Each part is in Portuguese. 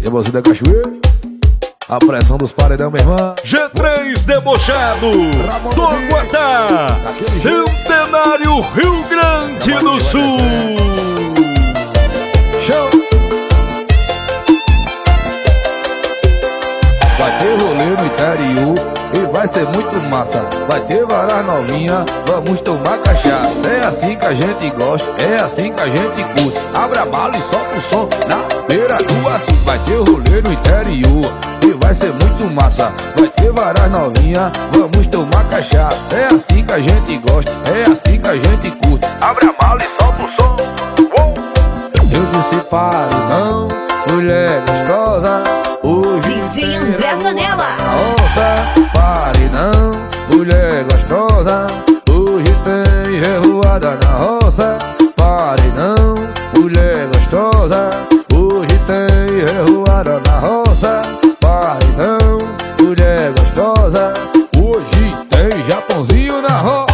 Emoção da Cachoeira, a pressão dos paredão, minha irmã. G3 debochado do Guatá, Centenário, Rio Grande do Sul. Show! Vai ter rolê no interior e vai ser muito massa. Vai ter varas novinha, vamos tomar cachaça. É assim que a gente gosta, é assim que a gente curte. Abra a bala e solta o som na beira do açude. Vai ter rolê no interior e vai ser muito massa. Vai ter varas novinha, vamos tomar cachaça. É assim que a gente gosta, é assim que a gente curte. Abra a bala e solta o som. Eu disse pare não, mulher gostosa. Hoje DJ André Zanella. Nossa, pare não, mulher gostosa. Hoje tem revoada na roça. Pare não, mulher gostosa. Hoje tem revoada na roça. Pare não, mulher gostosa. Hoje tem Japãozinho na roça.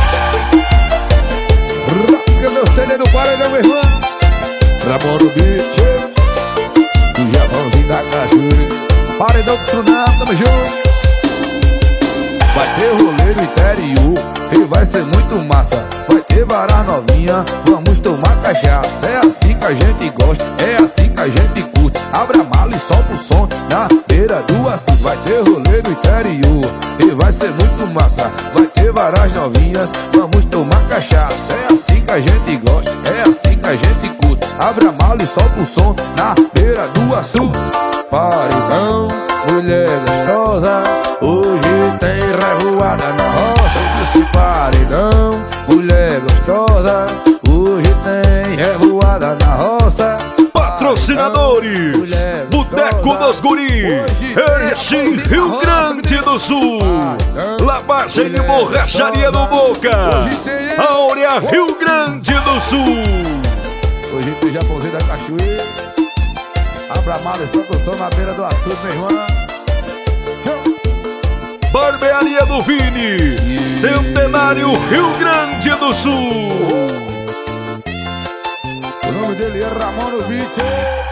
Rasga meu CD do paredão, meu irmão. Ramon no beat, o Japãozinho da Cachoeira. Paredão do Tsunami, tamo junto. Vai ter rolê no interior e vai ser muito massa. Vai ter varas novinha, vamos tomar cachaça. É assim que a gente gosta, é assim que a gente curte. Abra a mala e solta o som na beira do açude. Vai ter rolê no interior e vai ser muito massa. Vai ter varas novinhas, vamos tomar cachaça. É assim que a gente gosta, é assim que a gente curte. Abra a mala e solta o som na beira do açude. Paredão, mulher gostosa, hoje tem revoada na roça. Disse paredão, mulher gostosa, hoje tem revoada na roça. Patrocinadores: Boteco dos Guri, Erechim, Rio Grande do Sul. Lavagem e borracharia do Boca, Áurea, Rio Grande do Sul. Hoje tem Japãozinho da Cachoeira. Abra a mala e solta o som na beira do açude, meu irmão. Barbearia do Vini, Centenário, Rio Grande do Sul. O nome dele é Ramon no beat.